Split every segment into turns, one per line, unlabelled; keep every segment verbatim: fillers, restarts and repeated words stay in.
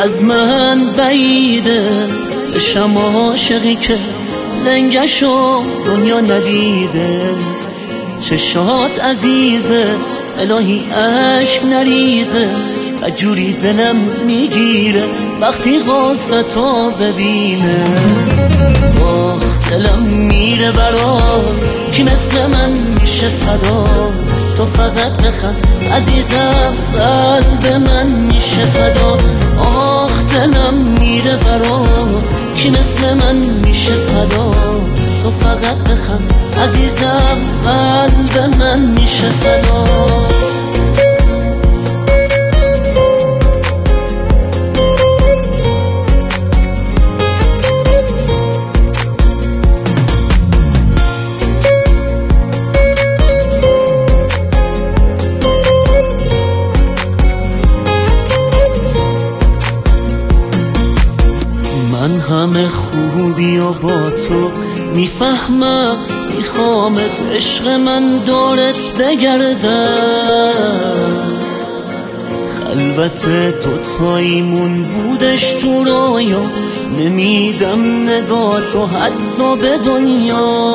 از من بعیده بشم عاشقی که لنگشو دنیا ندیده. چشات عزیزه الهی عشق نریزه، عجوری دلم میگیره وقتی قصتو ببینه. آخ دلم میره برات کی مثل من میشه فدا. تو فقط بخند عزیزم قلب من میشه فدا. آخ دلم میره برات کی مثل من میشه فدا. تو فقط بخند عزیزم قلب من میشه فدا. من همه خوبی و با تو میفهمم، میخوامت عشق من دارت بگردم. خلوت تو تایمون بودش تو رایا، نمیدم نگاه تو حدزا به دنیا.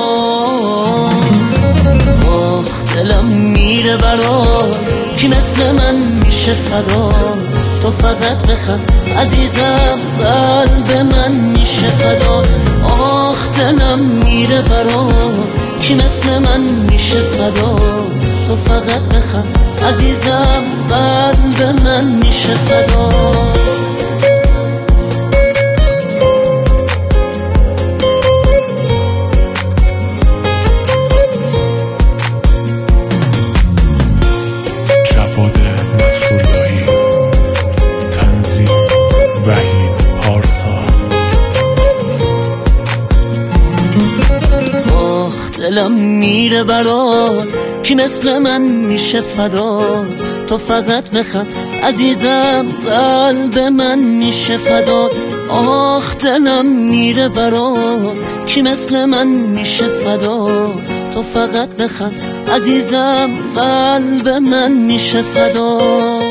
آخ دلم میره برات کی مثل من میشه فدا. تو فقط بخند عزیزم قلب من میشه فدا. آخ دلم میره برات کی مثل من میشه فدا. تو فقط بخند عزیزم قلب من میشه فدا. دلم میره برات کی مثل من میشه فدا. تو فقط بخند عزیزم قلب من میشه فدا. آخ دلم میره برات کی مثل من میشه فدا. تو فقط بخند عزیزم قلب من میشه فدا.